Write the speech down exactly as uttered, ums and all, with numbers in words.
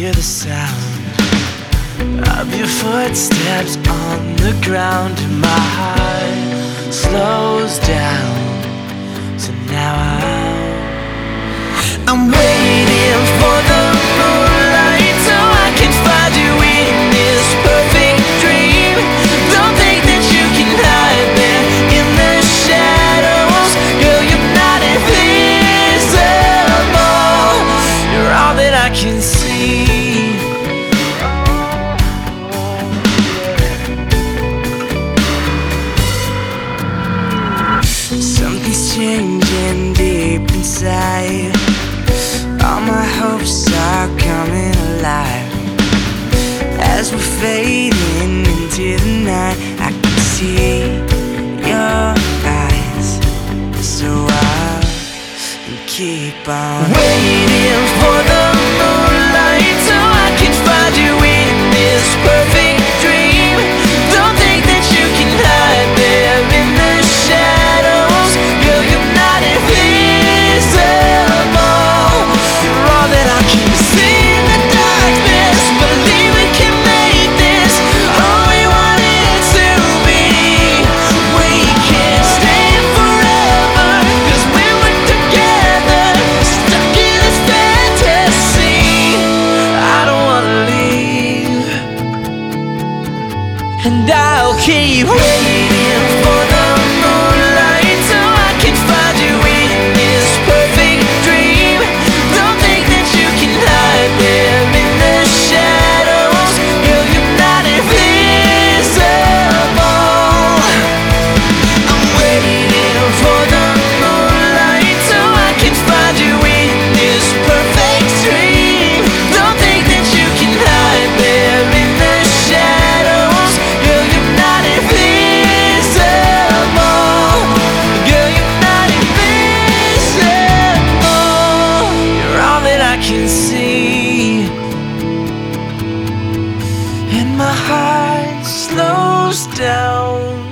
hear the sound of your footsteps on the ground, and my heart slows down. So now I'm I'm waiting for the moonlight so I can find you in this perfect dream. Don't think that you can hide there in the shadows. Girl, you're not invisible. You're all that I can see. Something's changing deep inside. All my hopes are coming alive. As we're fading into the night, I can see your eyes. So I'll keep on waiting for the moonlight so I can find you in this perfect dream. Don't think that you can hide there in the shadows. Girl, you're not invisible. You're all that I can see in the darkness. Believe we can make this all we want it to be. We can stay forever, 'cause when we're together, stuck in this fantasy. I don't wanna leave, and I'll keep waiting for the moonlight so I can find you in this perfect dream. Don't think that you can hide there in the shadows. Girl, you're not invisible. I'm waiting for the moonlight so I can find you in this perfect dream. Don't think that you can hide there in the shadows. Girl, you're not invisible. Girl, you're not invisible. You're all that I can see. And my heart slows down.